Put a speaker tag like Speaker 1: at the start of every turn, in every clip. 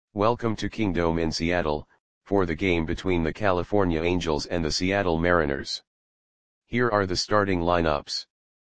Speaker 1: Welcome to Kingdome in Seattle, for the game between the California Angels and the Seattle Mariners. Here are the starting lineups.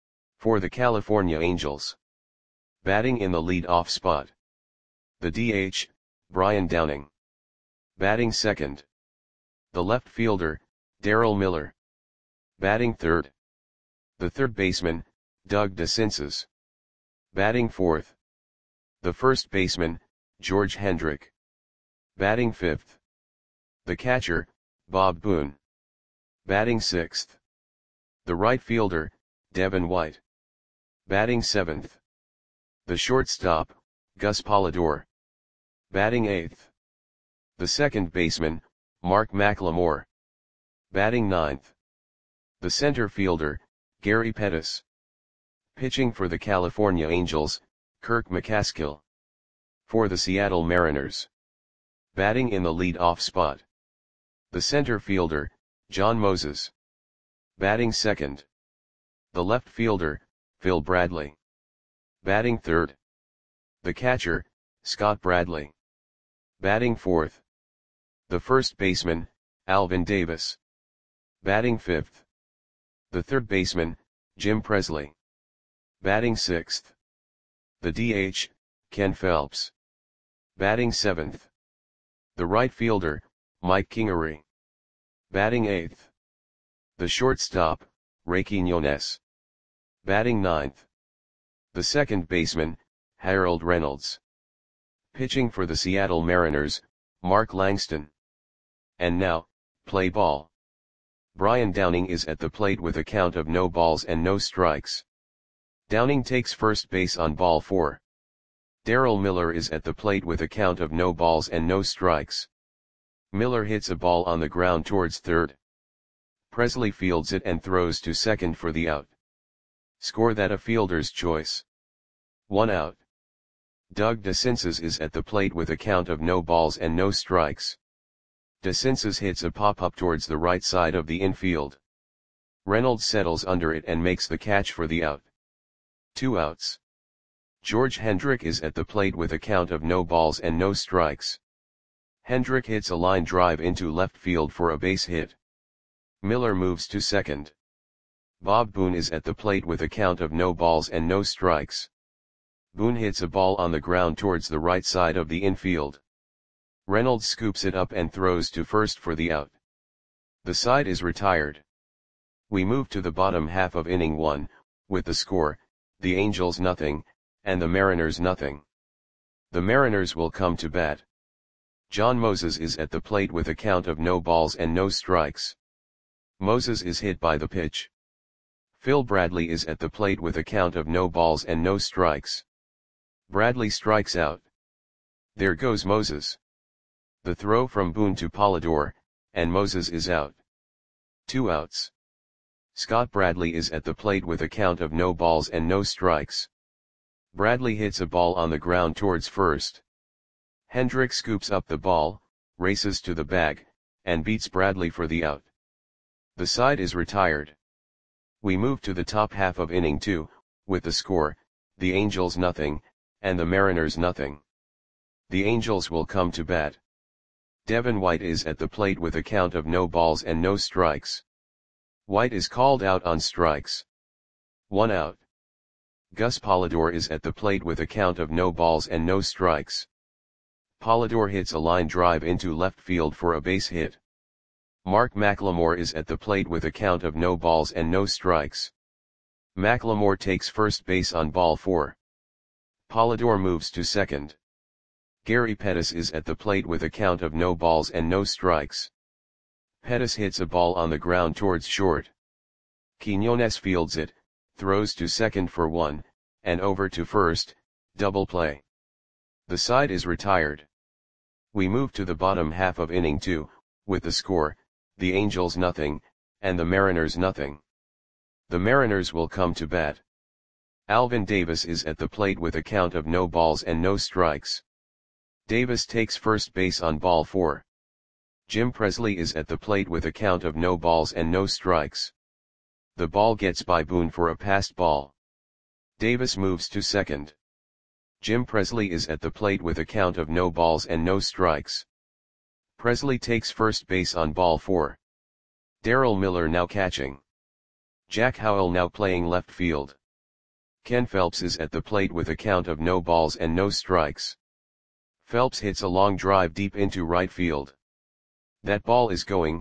Speaker 1: For the California Angels. Batting in the lead-off spot. The DH, Brian Downing. Batting second. The left fielder, Darryl Miller. Batting third. The third baseman, Doug DeCinces. Batting fourth. The first baseman, George Hendrick. Batting fifth. The catcher, Bob Boone. Batting sixth. The right fielder, Devin White. Batting seventh. The shortstop, Gus Polidor. Batting eighth. The second baseman, Mark McLemore. Batting ninth. The center fielder, Gary Pettis. Pitching for the California Angels, Kirk McCaskill. For the Seattle Mariners. Batting in the lead-off spot. The center fielder, John Moses. Batting second. The left fielder, Phil Bradley. Batting third. The catcher, Scott Bradley. Batting fourth. The first baseman, Alvin Davis. Batting fifth. The third baseman, Jim Presley. Batting sixth. The DH, Ken Phelps. Batting seventh. The right fielder, Mike Kingery. Batting eighth. The shortstop, Ray Quiñones. Batting ninth. The second baseman, Harold Reynolds. Pitching for the Seattle Mariners, Mark Langston. And now, play ball. Brian Downing is at the plate with a count of no balls and no strikes. Downing takes first base on ball 4. Darryl Miller is at the plate with a count of no balls and no strikes. Miller hits a ball on the ground towards third. Presley fields it and throws to second for the out. Score that a fielder's choice. 1 out. Doug DeCinces is at the plate with a count of no balls and no strikes. DeCinces hits a pop-up towards the right side of the infield. Reynolds settles under it and makes the catch for the out. 2 outs. George Hendrick is at the plate with a count of no balls and no strikes. Hendrick hits a line drive into left field for a base hit. Miller moves to second. Bob Boone is at the plate with a count of no balls and no strikes. Boone hits a ball on the ground towards the right side of the infield. Reynolds scoops it up and throws to first for the out. The side is retired. We move to the bottom half of inning 1, with the score, the Angels nothing, and the Mariners nothing. The Mariners will come to bat. John Moses is at the plate with a count of no balls and no strikes. Moses is hit by the pitch. Phil Bradley is at the plate with a count of no balls and no strikes. Bradley strikes out. There goes Moses. The throw from Boone to Polidor, and Moses is out. 2 outs. Scott Bradley is at the plate with a count of no balls and no strikes. Bradley hits a ball on the ground towards first. Hendrick scoops up the ball, races to the bag, and beats Bradley for the out. The side is retired. We move to the top half of inning 2, with the score, the Angels nothing, and the Mariners nothing. The Angels will come to bat. Devin White is at the plate with a count of no balls and no strikes. White is called out on strikes. 1 out. Gus Polidor is at the plate with a count of no balls and no strikes. Polidor hits a line drive into left field for a base hit. Mark McLemore is at the plate with a count of no balls and no strikes. McLemore takes first base on ball 4. Polidor moves to second. Gary Pettis is at the plate with a count of no balls and no strikes. Pettis hits a ball on the ground towards short. Quiñones fields it, throws to second for 1, and over to first, double play. The side is retired. We move to the bottom half of inning 2, with the score, the Angels nothing, and the Mariners nothing. The Mariners will come to bat. Alvin Davis is at the plate with a count of no balls and no strikes. Davis takes first base on ball 4. Jim Presley is at the plate with a count of no balls and no strikes. The ball gets by Boone for a passed ball. Davis moves to second. Jim Presley is at the plate with a count of no balls and no strikes. Presley takes first base on ball 4. Darryl Miller now catching. Jack Howell now playing left field. Ken Phelps is at the plate with a count of no balls and no strikes. Phelps hits a long drive deep into right field. That ball is gone.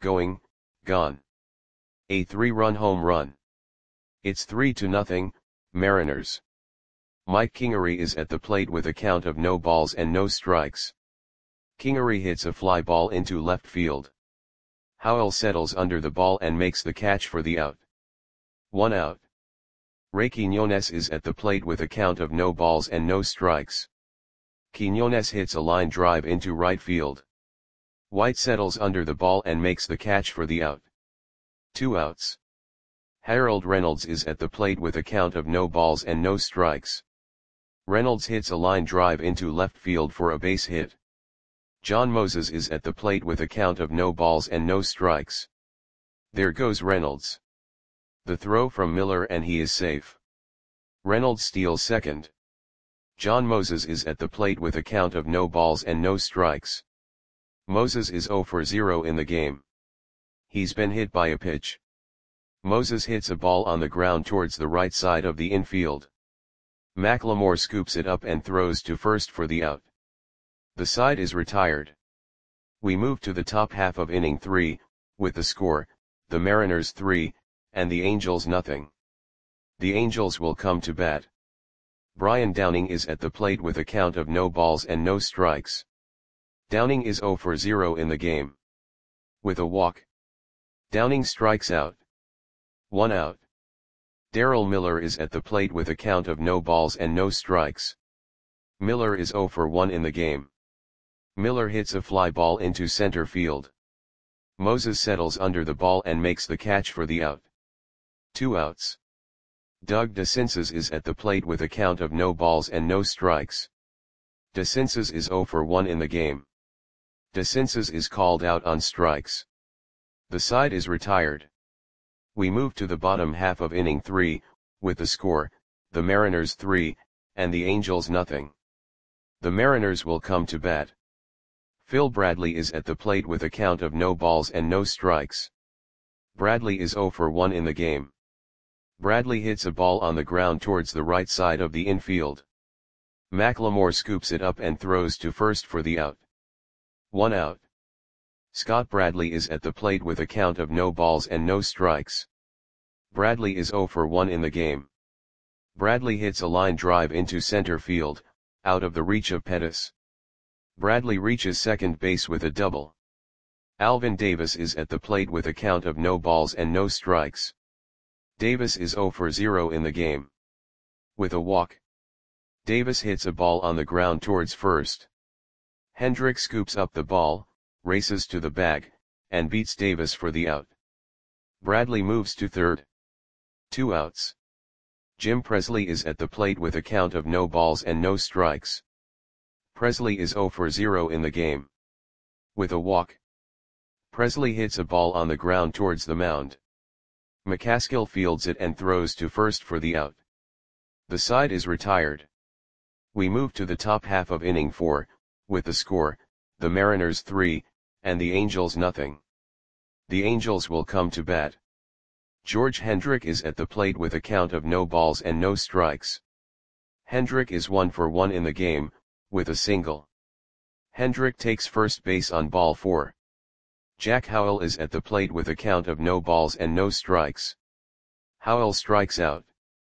Speaker 1: A 3-run home run. It's 3-0, Mariners. Mike Kingery is at the plate with a count of no balls and no strikes. Kingery hits a fly ball into left field. Howell settles under the ball and makes the catch for the out. 1 out. Ray Quiñones is at the plate with a count of no balls and no strikes. Quiñones hits a line drive into right field. White settles under the ball and makes the catch for the out. 2 outs. Harold Reynolds is at the plate with a count of no balls and no strikes. Reynolds hits a line drive into left field for a base hit. John Moses is at the plate with a count of no balls and no strikes. There goes Reynolds. The throw from Miller and he is safe. Reynolds steals second. John Moses is at the plate with a count of no balls and no strikes. Moses is 0 for 0 in the game. He's been hit by a pitch. Moses hits a ball on the ground towards the right side of the infield. McLemore scoops it up and throws to first for the out. The side is retired. We move to the top half of inning 3, with the score, the Mariners 3, and the Angels nothing. The Angels will come to bat. Brian Downing is at the plate with a count of no balls and no strikes. Downing is 0 for 0 in the game. With a walk, Downing strikes out. 1 out. Darryl Miller is at the plate with a count of no balls and no strikes. Miller is 0 for 1 in the game. Miller hits a fly ball into center field. Moses settles under the ball and makes the catch for the out. 2 outs. Doug DeCinces is at the plate with a count of no balls and no strikes. DeCinces is 0 for 1 in the game. DeCinces is called out on strikes. The side is retired. We move to the bottom half of inning 3, with the score, the Mariners 3, and the Angels nothing. The Mariners will come to bat. Phil Bradley is at the plate with a count of no balls and no strikes. Bradley is 0 for 1 in the game. Bradley hits a ball on the ground towards the right side of the infield. McLemore scoops it up and throws to first for the out. 1 out. Scott Bradley is at the plate with a count of no balls and no strikes. Bradley is 0 for 1 in the game. Bradley hits a line drive into center field, out of the reach of Pettis. Bradley reaches second base with a double. Alvin Davis is at the plate with a count of no balls and no strikes. Davis is 0 for 0 in the game. With a walk, Davis hits a ball on the ground towards first. Hendrick scoops up the ball, races to the bag, and beats Davis for the out. Bradley moves to third. 2 outs. Jim Presley is at the plate with a count of no balls and no strikes. Presley is 0 for 0 in the game. With a walk, Presley hits a ball on the ground towards the mound. McCaskill fields it and throws to first for the out. The side is retired. We move to the top half of inning 4, with the score, the Mariners 3, and the Angels nothing. The Angels will come to bat. George Hendrick is at the plate with a count of no balls and no strikes. Hendrick is 1 for 1 in the game, with a single. Hendrick takes first base on ball 4. Jack Howell is at the plate with a count of no balls and no strikes. Howell strikes out.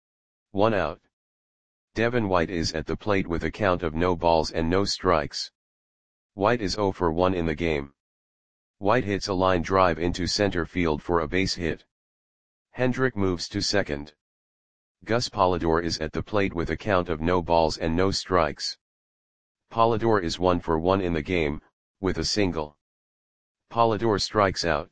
Speaker 1: 1 out. Devin White is at the plate with a count of no balls and no strikes. White is 0 for 1 in the game. White hits a line drive into center field for a base hit. Hendrick moves to second. Gus Polidor is at the plate with a count of no balls and no strikes. Polidor is 1 for 1 in the game, with a single. Polidor strikes out.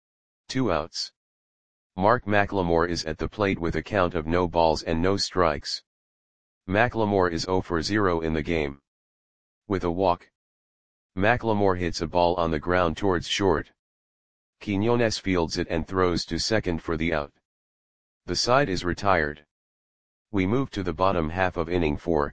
Speaker 1: 2 outs. Mark McLemore is at the plate with a count of no balls and no strikes. McLemore is 0 for 0 in the game. With a walk, McLemore hits a ball on the ground towards short. Quiñones fields it and throws to second for the out. The side is retired. We move to the bottom half of inning 4,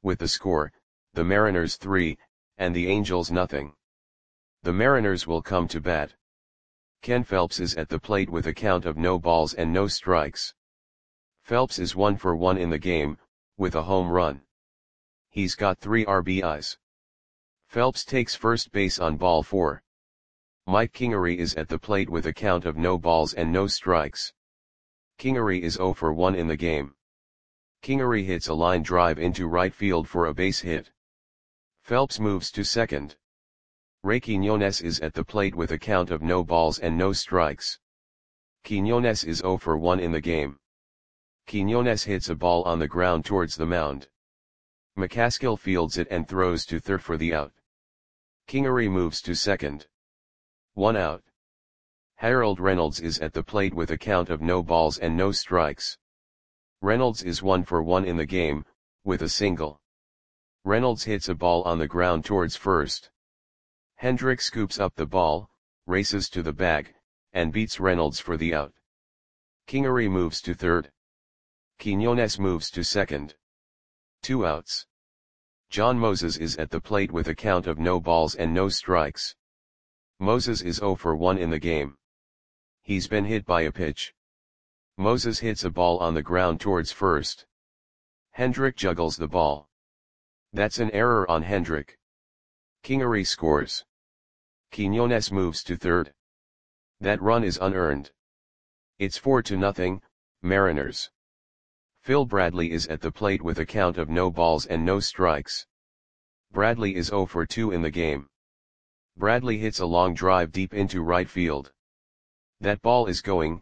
Speaker 1: with the score, the Mariners 3, and the Angels nothing. The Mariners will come to bat. Ken Phelps is at the plate with a count of no balls and no strikes. Phelps is 1 for 1 in the game, with a home run. He's got 3 RBIs. Phelps takes first base on ball 4. Mike Kingery is at the plate with a count of no balls and no strikes. Kingery is 0 for 1 in the game. Kingery hits a line drive into right field for a base hit. Phelps moves to second. Ray Quiñones is at the plate with a count of no balls and no strikes. Quiñones is 0 for 1 in the game. Quiñones hits a ball on the ground towards the mound. McCaskill fields it and throws to third for the out. Kingery moves to second. 1 out. Harold Reynolds is at the plate with a count of no balls and no strikes. Reynolds is 1 for 1 in the game, with a single. Reynolds hits a ball on the ground towards first. Hendrick scoops up the ball, races to the bag, and beats Reynolds for the out. Kingery moves to third. Quiñones moves to second. 2 outs. John Moses is at the plate with a count of no balls and no strikes. Moses is 0 for 1 in the game. He's been hit by a pitch. Moses hits a ball on the ground towards first. Hendrick juggles the ball. That's an error on Hendrick. Kingery scores. Quiñones moves to third. That run is unearned. It's 4-0, Mariners. Phil Bradley is at the plate with a count of no balls and no strikes. Bradley is 0 for 2 in the game. Bradley hits a long drive deep into right field. That ball is gone.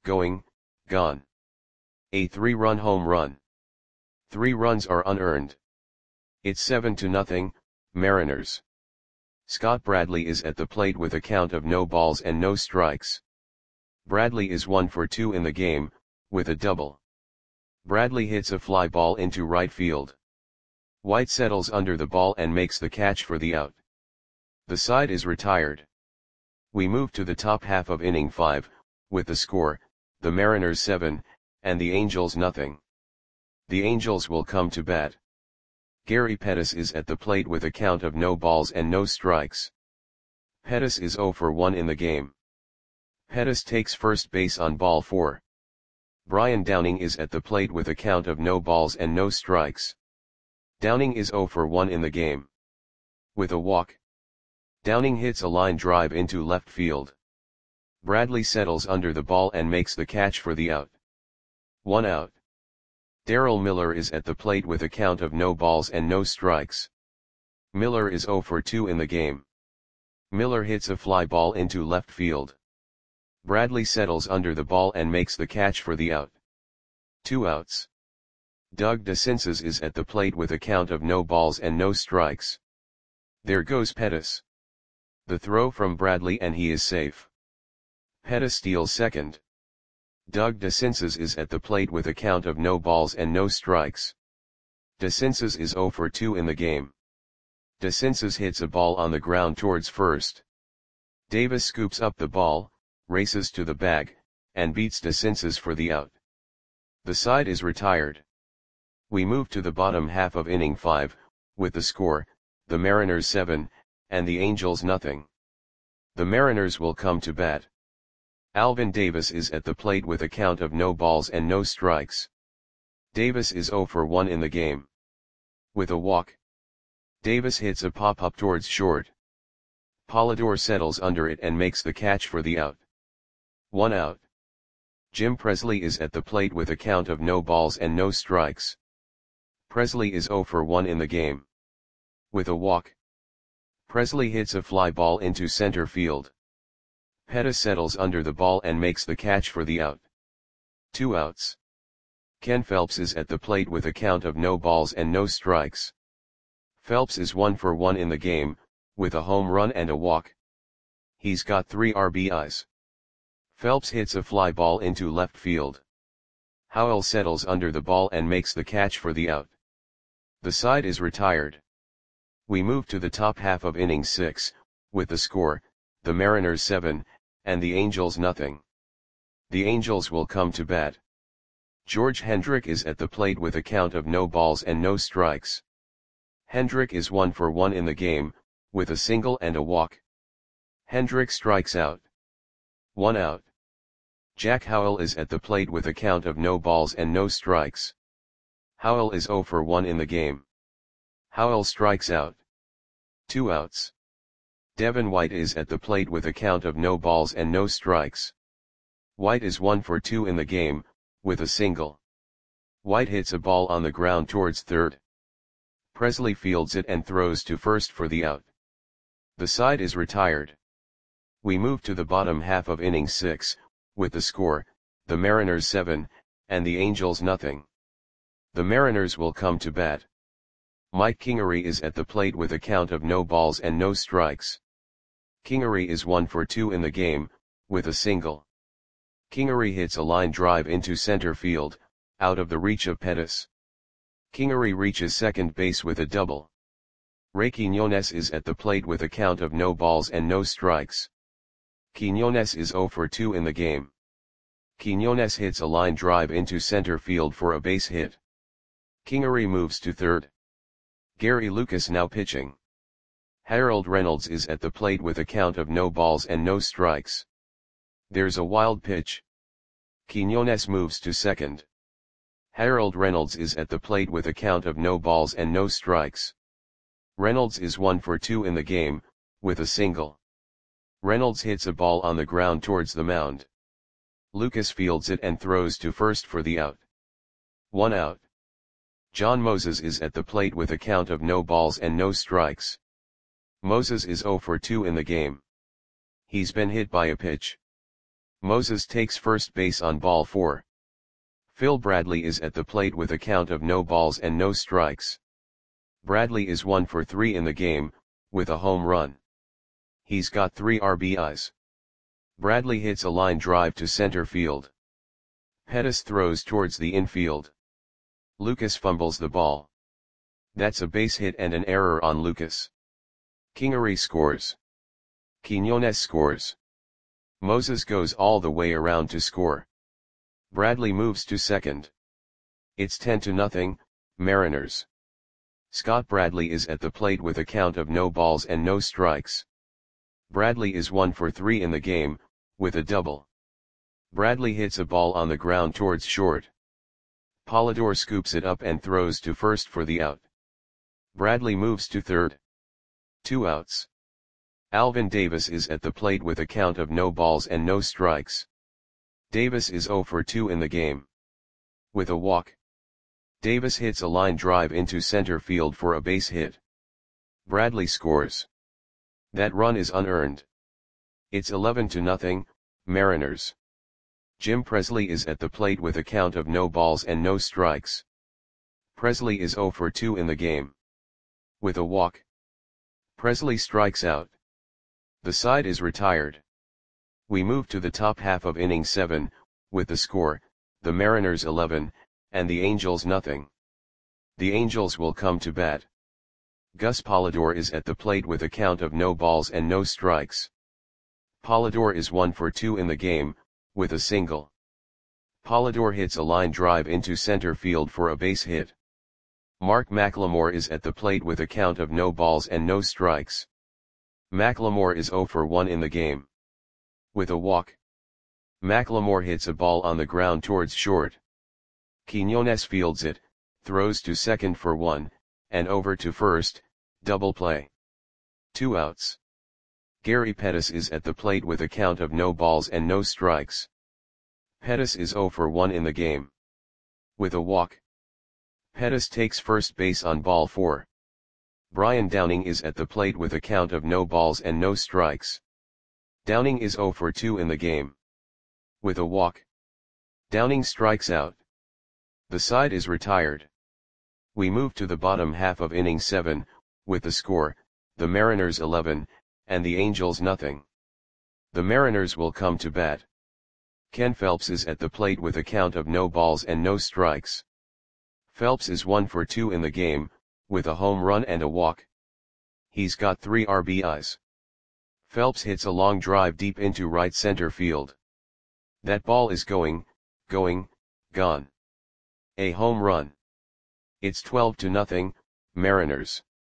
Speaker 1: A 3-run home run. 3 runs are unearned. It's 7-0, Mariners. Scott Bradley is at the plate with a count of no balls and no strikes. Bradley is 1 for 2 in the game, with a double. Bradley hits a fly ball into right field. White settles under the ball and makes the catch for the out. The side is retired. We move to the top half of inning 5, with the score, the Mariners 7, and the Angels nothing. The Angels will come to bat. Gary Pettis is at the plate with a count of no balls and no strikes. Pettis is 0 for 1 in the game. Pettis takes first base on ball 4. Brian Downing is at the plate with a count of no balls and no strikes. Downing is 0 for 1 in the game. With a walk. Downing hits a line drive into left field. Bradley settles under the ball and makes the catch for the out. 1 out. Darrell Miller is at the plate with a count of no balls and no strikes. Miller is 0 for 2 in the game. Miller hits a fly ball into left field. Bradley settles under the ball and makes the catch for the out. 2 outs. Doug DeCinces is at the plate with a count of no balls and no strikes. There goes Pettis. The throw from Bradley and he is safe. Pettis steals second. Doug DeCinces is at the plate with a count of no balls and no strikes. DeCinces is 0 for 2 in the game. DeCinces hits a ball on the ground towards first. Davis scoops up the ball, races to the bag, and beats DeCinces for the out. The side is retired. We move to the bottom half of inning 5, with the score, the Mariners 7, and the Angels nothing. The Mariners will come to bat. Alvin Davis is at the plate with a count of no balls and no strikes. Davis is 0 for 1 in the game. With a walk. Davis hits a pop-up towards short. Polidor settles under it and makes the catch for the out. 1 out. Jim Presley is at the plate with a count of no balls and no strikes. Presley is 0 for 1 in the game. With a walk. Presley hits a fly ball into center field. Pettis settles under the ball and makes the catch for the out. 2 outs. Ken Phelps is at the plate with a count of no balls and no strikes. Phelps is 1 for 1 in the game, with a home run and a walk. He's got 3 RBIs. Phelps hits a fly ball into left field. Howell settles under the ball and makes the catch for the out. The side is retired. We move to the top half of inning 6, with the score, the Mariners 7, and the Angels nothing. The Angels will come to bat. George Hendrick is at the plate with a count of no balls and no strikes. Hendrick is 1 for 1 in the game, with a single and a walk. Hendrick strikes out. 1 out. Jack Howell is at the plate with a count of no balls and no strikes. Howell is 0 for 1 in the game. Howell strikes out. 2 outs. Devin White is at the plate with a count of no balls and no strikes. White is 1 for 2 in the game, with a single. White hits a ball on the ground towards third. Presley fields it and throws to first for the out. The side is retired. We move to the bottom half of inning 6, with the score, the Mariners 7, and the Angels nothing. The Mariners will come to bat. Mike Kingery is at the plate with a count of no balls and no strikes. Kingery is 1 for 2 in the game, with a single. Kingery hits a line drive into center field, out of the reach of Pettis. Kingery reaches second base with a double. Ray Quiñones is at the plate with a count of no balls and no strikes. Quiñones is 0 for 2 in the game. Quiñones hits a line drive into center field for a base hit. Kingery moves to third. Gary Lucas now pitching. Harold Reynolds is at the plate with a count of no balls and no strikes. There's a wild pitch. Quiñones moves to second. Harold Reynolds is at the plate with a count of no balls and no strikes. Reynolds is 1 for 2 in the game, with a single. Reynolds hits a ball on the ground towards the mound. Lucas fields it and throws to first for the out. 1 out. John Moses is at the plate with a count of no balls and no strikes. Moses is 0 for 2 in the game. He's been hit by a pitch. Moses takes first base on ball 4. Phil Bradley is at the plate with a count of no balls and no strikes. Bradley is 1 for 3 in the game, with a home run. He's got 3 RBIs. Bradley hits a line drive to center field. Pettis throws towards the infield. Lucas fumbles the ball. That's a base hit and an error on Lucas. Kingery scores. Quiñones scores. Moses goes all the way around to score. Bradley moves to second. It's 10-0, Mariners. Scott Bradley is at the plate with a count of no balls and no strikes. Bradley is 1 for 3 in the game, with a double. Bradley hits a ball on the ground towards short. Polidor scoops it up and throws to first for the out. Bradley moves to third. 2 outs. Alvin Davis is at the plate with a count of no balls and no strikes. Davis is 0 for 2 in the game. With a walk. Davis hits a line drive into center field for a base hit. Bradley scores. That run is unearned. It's 11-0, Mariners. Jim Presley is at the plate with a count of no balls and no strikes. Presley is 0 for 2 in the game. With a walk. Presley strikes out. The side is retired. We move to the top half of inning 7, with the score, the Mariners 11, and the Angels nothing. The Angels will come to bat. Gus Polidor is at the plate with a count of no balls and no strikes. Polidor is 1 for 2 in the game, with a single. Polidor hits a line drive into center field for a base hit. Mark McLemore is at the plate with a count of no balls and no strikes. McLemore is 0 for 1 in the game. With a walk. McLemore hits a ball on the ground towards short. Quiñones fields it, throws to second for 1, and over to first, double play. 2 outs. Gary Pettis is at the plate with a count of no balls and no strikes. Pettis is 0 for 1 in the game. With a walk. Pettis takes first base on ball 4. Brian Downing is at the plate with a count of no balls and no strikes. Downing is 0 for 2 in the game. With a walk. Downing strikes out. The side is retired. We move to the bottom half of inning 7, with the score, the Mariners 11, and the Angels nothing. The Mariners will come to bat. Ken Phelps is at the plate with a count of no balls and no strikes. Phelps is 1 for 2 in the game, with a home run and a walk. He's got 3 RBIs. Phelps hits a long drive deep into right center field. That ball is gone. A home run. It's 12-0, Mariners.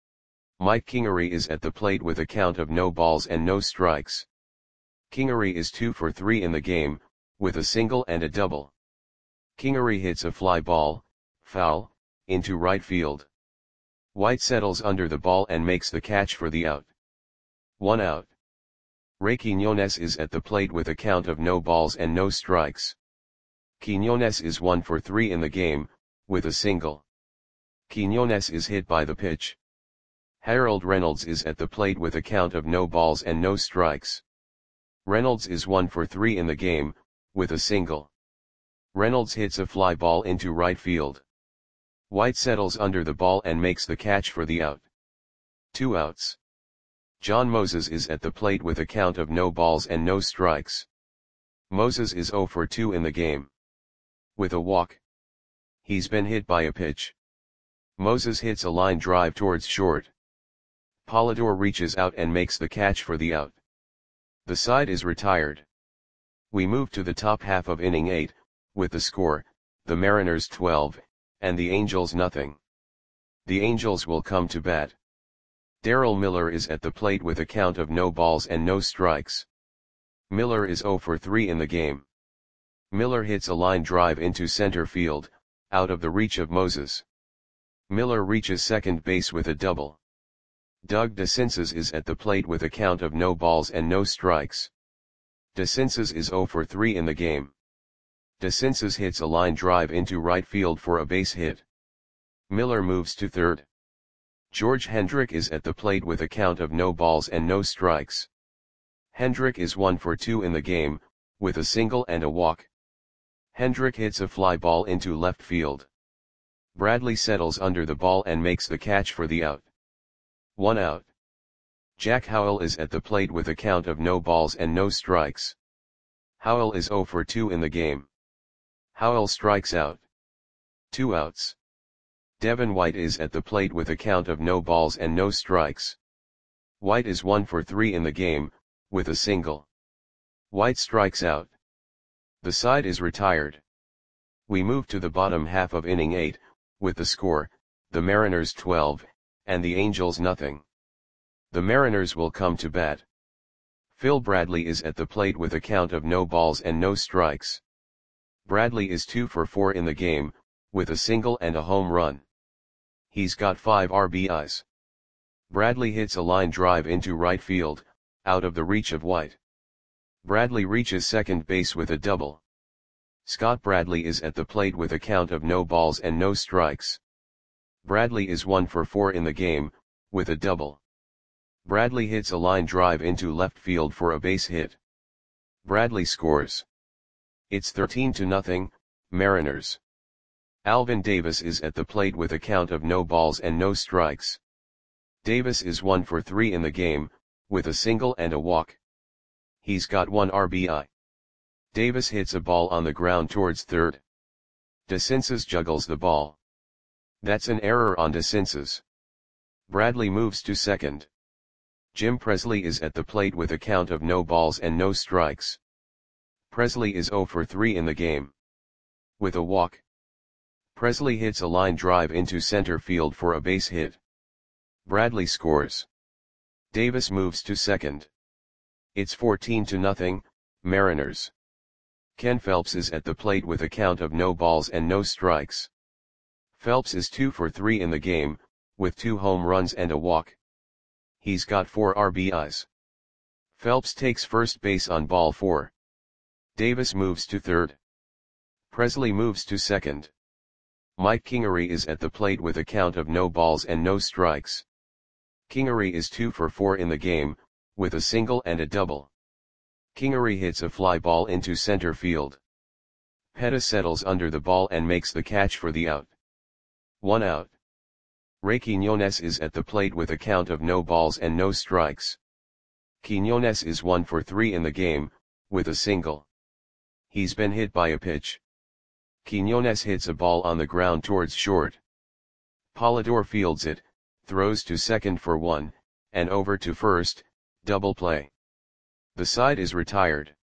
Speaker 1: Mike Kingery is at the plate with a count of no balls and no strikes. Kingery is 2 for 3 in the game, with a single and a double. Kingery hits a fly ball, foul, into right field. White settles under the ball and makes the catch for the out. 1 out. Ray Quiñones is at the plate with a count of no balls and no strikes. Quiñones is 1 for 3 in the game, with a single. Quiñones is hit by the pitch. Harold Reynolds is at the plate with a count of no balls and no strikes. Reynolds is 1 for 3 in the game, with a single. Reynolds hits a fly ball into right field. White settles under the ball and makes the catch for the out. 2 outs. John Moses is at the plate with a count of no balls and no strikes. Moses is 0 for 2 in the game. With a walk. He's been hit by a pitch. Moses hits a line drive towards short. Polidor reaches out and makes the catch for the out. The side is retired. We move to the top half of inning 8, with the score, the Mariners 12, and the Angels nothing. The Angels will come to bat. Darrell Miller is at the plate with a count of no balls and no strikes. Miller is 0 for 3 in the game. Miller hits a line drive into center field, out of the reach of Moses. Miller reaches second base with a double. Doug DeCinces is at the plate with a count of no balls and no strikes. DeCinces is 0 for 3 in the game. DeCinces hits a line drive into right field for a base hit. Miller moves to third. George Hendrick is at the plate with a count of no balls and no strikes. Hendrick is 1 for 2 in the game, with a single and a walk. Hendrick hits a fly ball into left field. Bradley settles under the ball and makes the catch for the out. 1 out. Jack Howell is at the plate with a count of no balls and no strikes. Howell is 0 for 2 in the game. Howell strikes out. 2 outs. Devin White is at the plate with a count of no balls and no strikes. White is 1 for 3 in the game, with a single. White strikes out. The side is retired. We move to the bottom half of inning 8, with the score, the Mariners 12, and the Angels nothing. The Mariners will come to bat. Phil Bradley is at the plate with a count of no balls and no strikes. Bradley is 2 for 4 in the game, with a single and a home run. He's got 5 RBIs. Bradley hits a line drive into right field, out of the reach of White. Bradley reaches second base with a double. Scott Bradley is at the plate with a count of no balls and no strikes. Bradley is 1 for 4 in the game, with a double. Bradley hits a line drive into left field for a base hit. Bradley scores. It's 13-0, Mariners. Alvin Davis is at the plate with a count of no balls and no strikes. Davis is 1 for 3 in the game, with a single and a walk. He's got 1 RBI. Davis hits a ball on the ground towards third. DeCinces juggles the ball. That's an error on DeCinces. Bradley moves to second. Jim Presley is at the plate with a count of no balls and no strikes. Presley is 0 for 3 in the game. With a walk. Presley hits a line drive into center field for a base hit. Bradley scores. Davis moves to second. It's 14-0, Mariners. Ken Phelps is at the plate with a count of no balls and no strikes. Phelps is 2 for 3 in the game, with 2 home runs and a walk. He's got 4 RBIs. Phelps takes first base on ball 4. Davis moves to third. Presley moves to second. Mike Kingery is at the plate with a count of no balls and no strikes. Kingery is 2 for 4 in the game, with a single and a double. Kingery hits a fly ball into center field. Peta settles under the ball and makes the catch for the out. 1 out. Ray Quiñones is at the plate with a count of no balls and no strikes. Quiñones is 1 for 3 in the game, with a single. He's been hit by a pitch. Quiñones hits a ball on the ground towards short. Polidor fields it, throws to second for 1, and over to first, double play. The side is retired.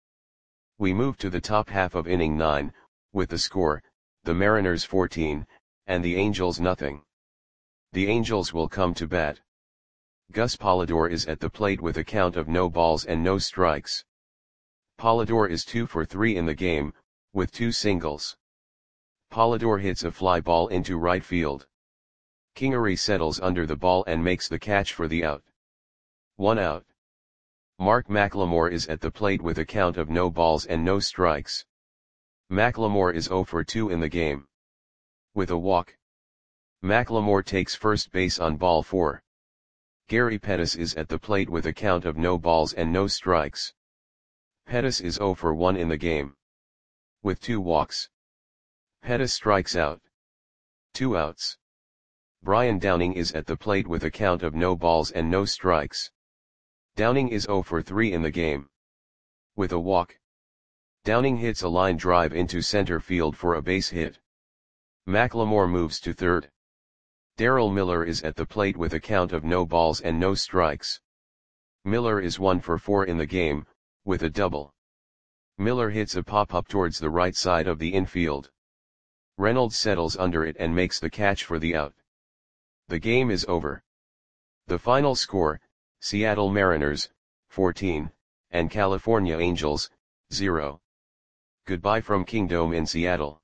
Speaker 1: We move to the top half of inning 9, with the score, the Mariners 14, and the Angels nothing. The Angels will come to bat. Gus Polidor is at the plate with a count of no balls and no strikes. Polidor is 2 for 3 in the game, with 2 singles. Polidor hits a fly ball into right field. Kingery settles under the ball and makes the catch for the out. 1 out. Mark McLemore is at the plate with a count of no balls and no strikes. McLemore is 0 for 2 in the game. With a walk. McLemore takes first base on ball 4. Gary Pettis is at the plate with a count of no balls and no strikes. Pettis is 0 for 1 in the game. With 2 walks. Pettis strikes out. 2 outs. Brian Downing is at the plate with a count of no balls and no strikes. Downing is 0 for 3 in the game. With a walk. Downing hits a line drive into center field for a base hit. McLemore moves to third. Darryl Miller is at the plate with a count of no balls and no strikes. Miller is 1 for 4 in the game, with a double. Miller hits a pop-up towards the right side of the infield. Reynolds settles under it and makes the catch for the out. The game is over. The final score, Seattle Mariners, 14, and California Angels, 0. Goodbye from Kingdome in Seattle.